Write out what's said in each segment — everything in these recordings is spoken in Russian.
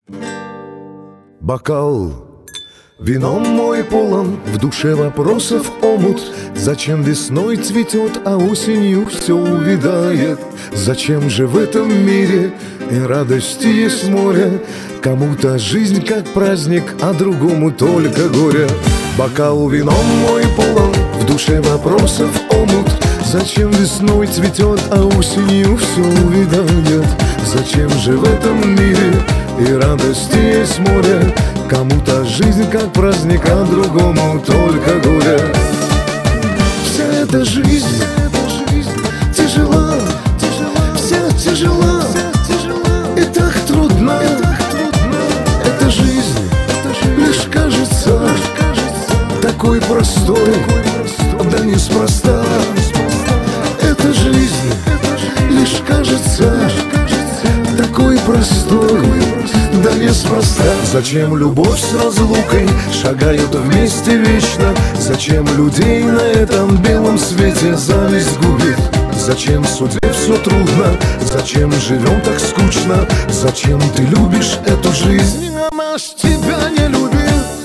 Бокал вином мой полон, в душе вопросов омут. Зачем весной цветет, а осенью все увядает? Зачем же в этом мире и радости есть море? Кому-то жизнь как праздник, а другому только горе. Бокал вином мой полон, в душе вопросов омут. Зачем весной цветет, а осенью все увядает? Зачем же в этом мире и радости есть море? Кому-то жизнь как праздник, а другому только горе. Вся эта жизнь тяжела, вся тяжела, и так трудна. Эта жизнь лишь кажется такой простой, да неспроста. Эта жизнь лишь кажется такой простой, да неспроста. Зачем любовь с разлукой шагают вместе вечно? Зачем людей на этом белом свете зависть губит? Зачем судьбе все трудно? Зачем живем так скучно? Зачем ты любишь эту жизнь, а наш тебя не любит?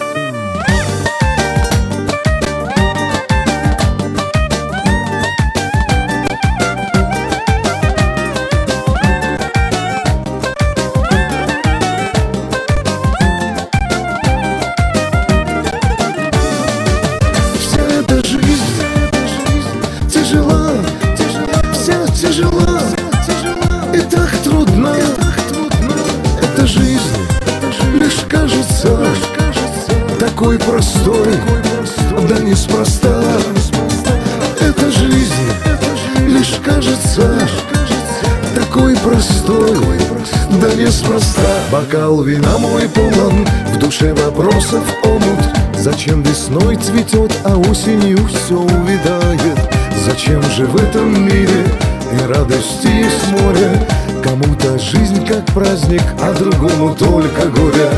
Тяжела, и так трудна. Эта жизнь лишь кажется такой простой, да неспроста. Эта жизнь лишь кажется такой простой, да неспроста. Бокал вина мой полон, в душе вопросов омут. Зачем весной цветет, а осенью все увядает? Зачем же в этом мире и радости есть море? Кому-то жизнь как праздник, а другому только горе.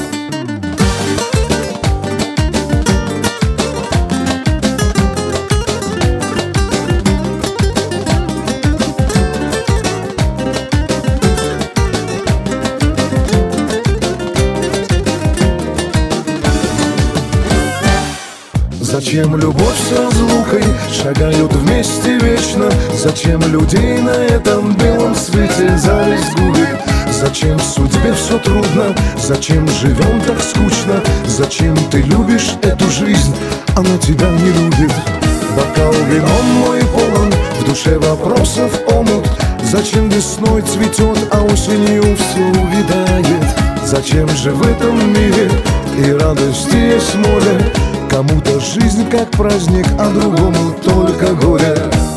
Зачем любовь с разлукой шагают вместе вечно? Зачем людей на этом белом свете зависть губит? Зачем в судьбе все трудно? Зачем живем так скучно? Зачем ты любишь эту жизнь, она тебя не любит? Бокал вином мой полон, в душе вопросов омут. Зачем весной цветет, а осенью все увядает? Зачем же в этом мире и радости есть море? Кому-то жизнь как праздник, а другому только горе.